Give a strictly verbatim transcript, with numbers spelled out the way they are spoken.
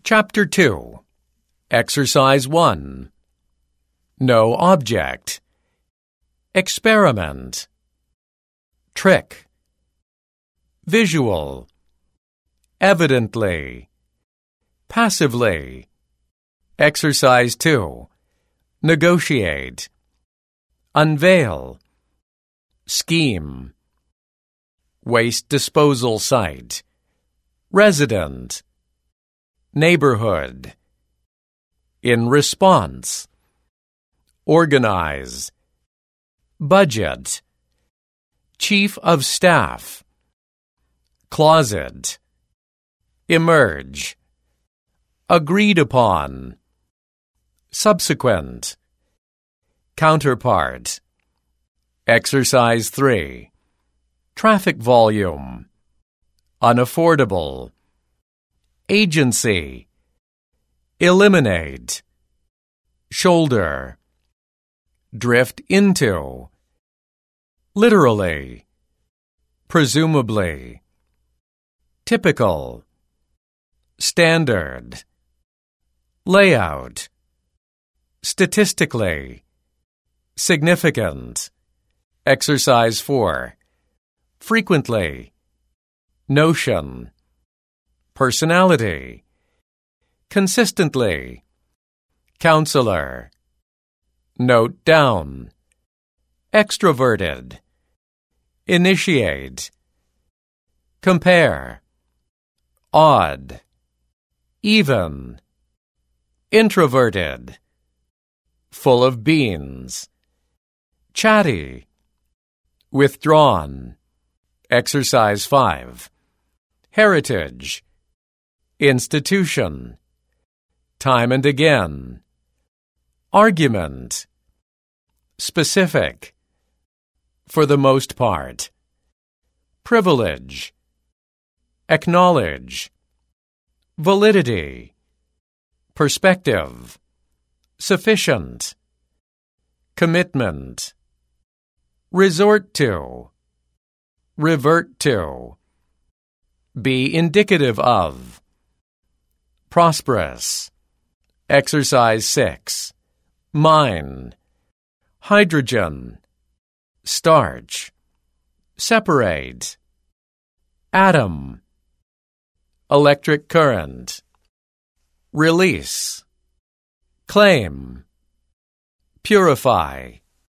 Chapter two. Exercise one. No object. Experiment. Trick. Visual. Evidently. Passively. Exercise two. Negotiate. Unveil. Scheme. Waste disposal site. Resident. Neighborhood. In response. Organize. Budget. Chief of staff. Closet. Emerge. Agreed upon. Subsequent. Counterpart. Exercise three. Traffic volume. Unaffordable. Agency. Eliminate. Shoulder. Drift into. Literally. Presumably. Typical. Standard. Layout. Statistically. Significant. Exercise four. Frequently. Notion. Personality. Consistently. Counselor. Note down. Extroverted. Initiate. Compare. Odd. Even. Introverted. Full of beans. Chatty. Withdrawn. Exercise five. Heritage. Institution. Time and again. Argument. Specific. For the most part. Privilege. Acknowledge. Validity. Perspective. Sufficient. Commitment. Resort to. Revert to. Be indicative of. Prosperous. Exercise six. Mine. Hydrogen. Starch. Separate. Atom. Electric current. Release. Claim. Purify.